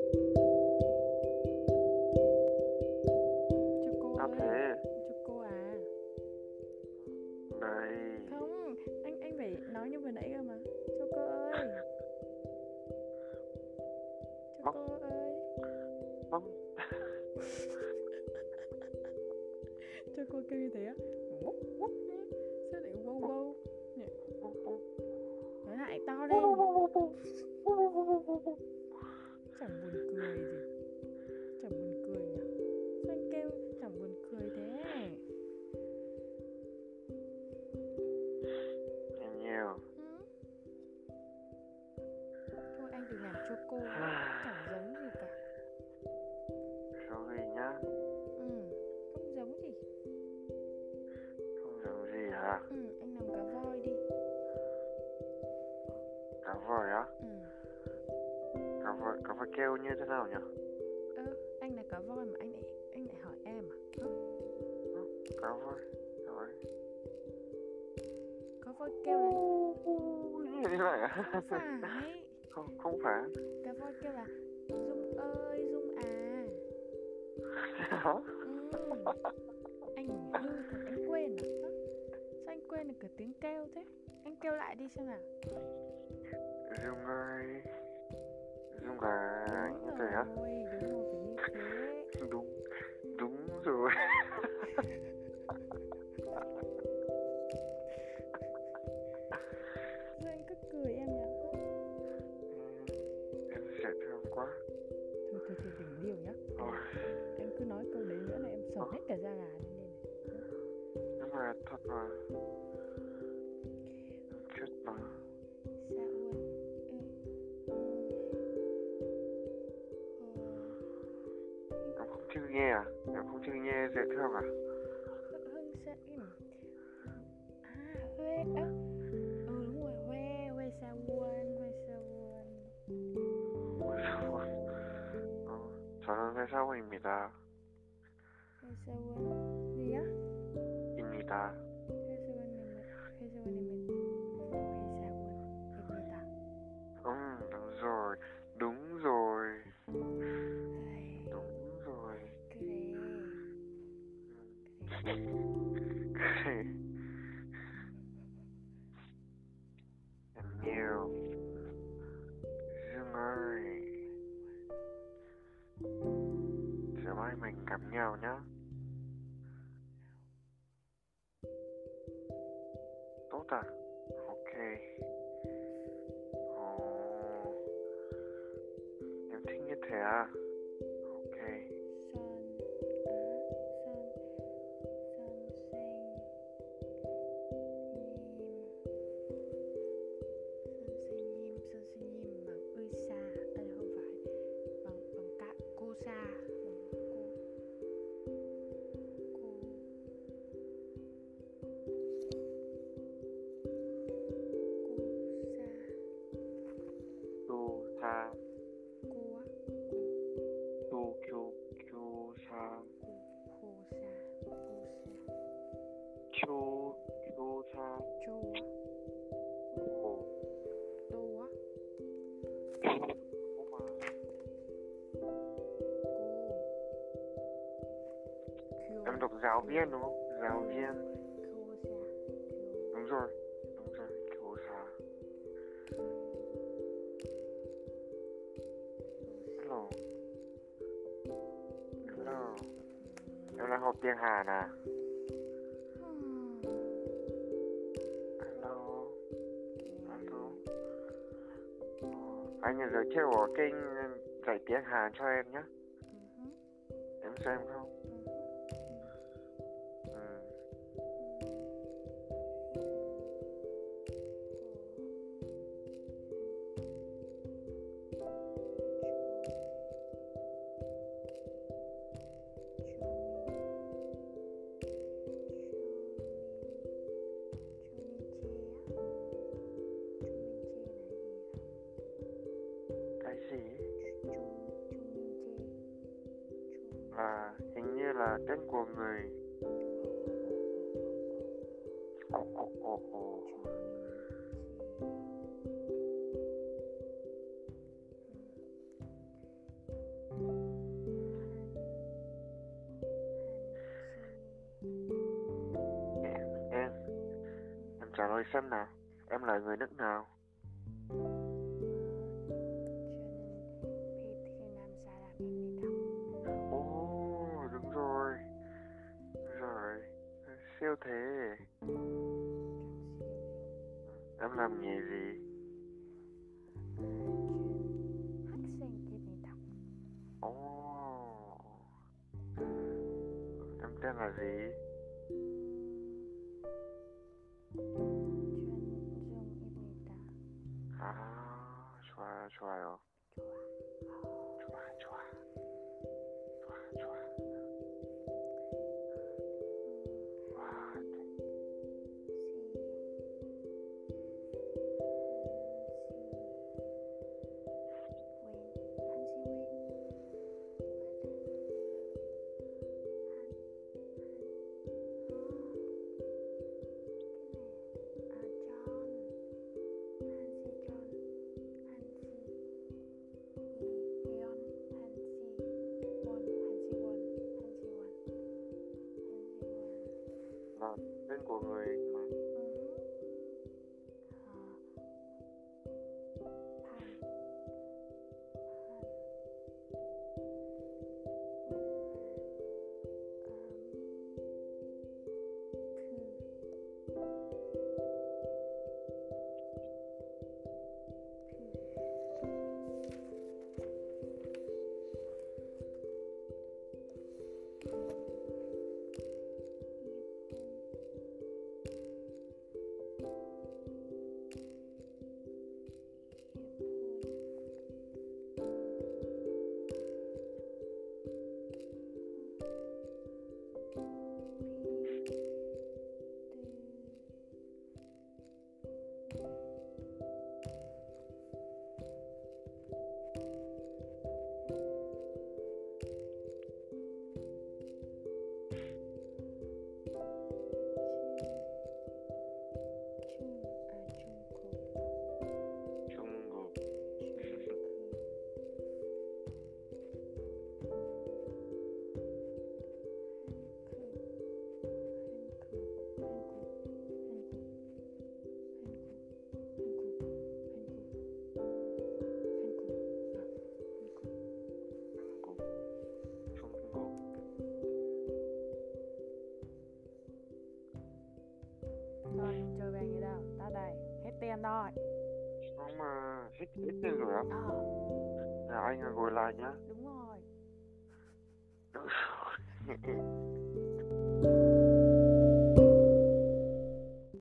Sao ơi, thế? Choco à. Này, Không, anh phải nói như vừa nãy cơ mà. Choco ơi, bóc, Choco ơi. bóc, Choco kêu như thế á. Wúc wúc nhé. Sao lại wow wow nhỉ? Nói lại to lên. Chẳng buồn cười gì. Chẳng buồn cười nhỉ? Sao anh kêu chẳng buồn cười thế? nhiều. Ừ? Thôi anh đừng làm Choco. Chẳng giống gì cả. Sorry nhá, Không giống gì. không giống gì hả? Anh làm cá voi đi. Cá voi á? Ừ. Cá voi kêu như thế nào nhỉ? Anh là cá voi mà anh lại hỏi em à? Cá voi, Cá voi kêu là như thế này à? không phải. Không phải. Cá voi kêu là Dung ơi, Dung à. Hả? Anh hư thật, anh quên à? Sao anh quên được cả tiếng kêu thế? Anh kêu lại đi xem nào. Dung ơi, Dung à, như thế á? Đúng rồi, phải như thế. Đúng rồi. Sao anh cứ cười em nhỉ? Em dễ thương quá. Thôi đừng điêu nhá. Anh cứ nói câu đấy nữa là em sởn hết cả da gà lên đây này. Nhưng mà thật mà, chết mà. Sao luôn? Em không chưa nghe à? Em không chưa nghe dễ thương à? Hưng sẽ Huê á. Đúng rồi, Huê Sa Huân. 저는 회사원입니다. Huê Sa Huân gì á? 입니다. 회사원님입니다. Đúng rồi, đúng rồi. 그래. Em nhiều. Dương ơi, chiều mai mình gặp nhau nhá. Tốt à? Ok. Em thích như thế à? Ok. 선생님 bằng 의사. Không phải, bằng cả cô sa. Tu sa. Cô á. Chu sa. Cô sa. Chu sa. Châu á. Ồ. Tô á. Cô mà. Cô. Em đọc giáo viên đúng không? Giáo viên. Cô sa. Đúng rồi. Chu sa. Hello. Em đang học tiếng Hàn à? Hello. Anh giới thiệu ở kênh dạy tiếng Hàn cho em nhé. Em xem không? Cái gì? Hình như là tên của người. Rồi xem nào, em là người nước nào? Ồ, đúng rồi. Rồi, siêu thế. Em làm nghề gì? Ồ, em tên là gì? 아, 좋아요, 좋아요. 좋아, 좋아. 좋아, 좋아. 와, là tên của người mà. 중국. 중국. 중국. Thôi, chơi vàng gì đâu, tới đây, hết tiền thôi. Không mà, hết tiền rồi á? Ờ, Anh ngồi lại nhá. đúng rồi. Đúng rồi.